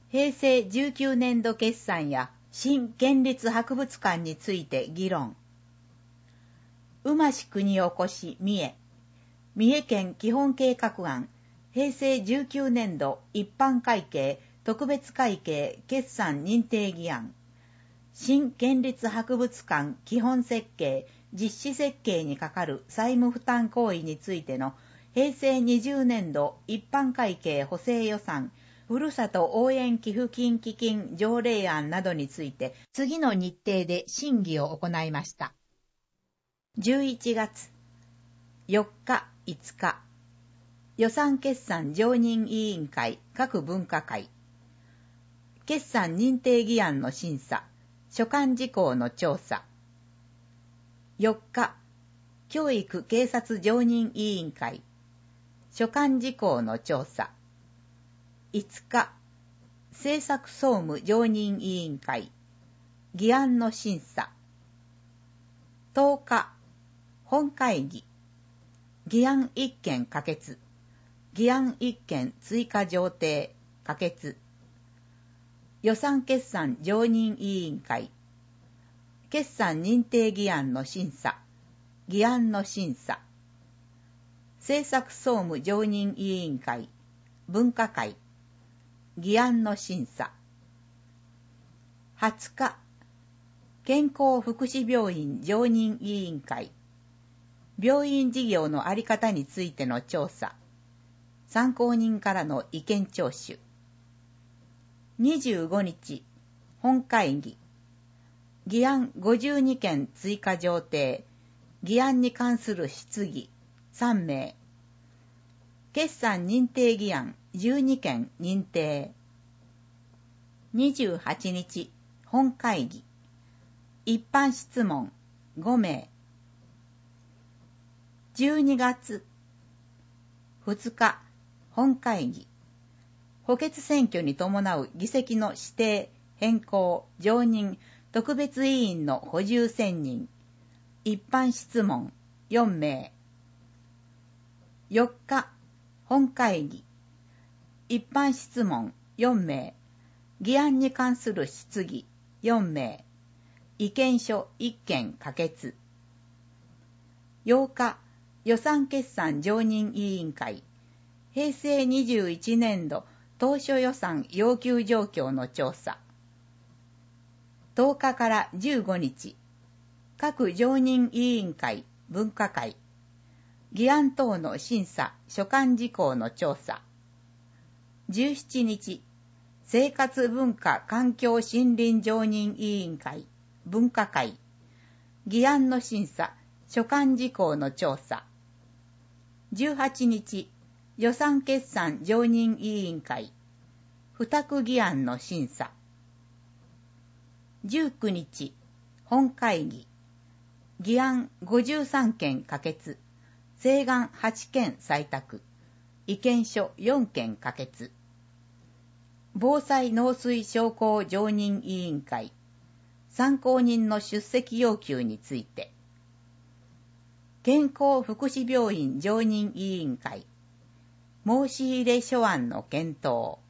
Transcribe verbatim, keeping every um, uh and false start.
平成じゅうきゅうねんど決算や新県立博物館について議論。馬氏国起こし三重。三重県基本計画案、平成じゅうきゅうねんど一般会計、特別会計、決算認定議案。新県立博物館基本設計、実施設計にかかる債務負担行為についての平成にじゅうねんど一般会計補正予算、ふるさと応援寄付金基金条例案などについて次の日程で審議を行いました。じゅういちがつよっか、いつか、予算決算常任委員会各分科会、決算認定議案の審査、所管事項の調査。よっか、教育警察常任委員会、所管事項の調査。いつか、政策総務常任委員会、議案の審査。とおか、本会議、議案いっけん可決、議案いっけん追加上程、可決。予算決算常任委員会、決算認定議案の審査、議案の審査。政策総務常任委員会、分科会、議案の審査。はつか、健康福祉病院常任委員会、病院事業の在り方についての調査、参考人からの意見聴取。にじゅうごにち、本会議、議案ごじゅうにけん追加上程、議案に関する質疑、さんめい。決算認定議案じゅうにけん認定。にじゅうはちにち、本会議、一般質問ごめい。じゅうにがつふつか、本会議、補欠選挙に伴う議席の指定、変更、常任、特別委員の補充選任、一般質問よんめい。よっか、本会議、一般質問よんめい、議案に関する質疑よんめい、意見書いっけん可決。ようか、予算決算常任委員会、平成にじゅういちねんど当初予算要求状況の調査。とおかからじゅうごにち、各常任委員会、分科会、議案等の審査、所管事項の調査。じゅうしちにち、生活文化環境森林常任委員会、分科会、議案の審査、所管事項の調査。じゅうはちにち、予算決算常任委員会、付託議案の審査。じゅうくにち、本会議、議案ごじゅうさんけん可決、請願はちけん採択、意見書よんけん可決。防災農水商工常任委員会、参考人の出席要求について。健康福祉病院常任委員会、申し入れ書案の検討。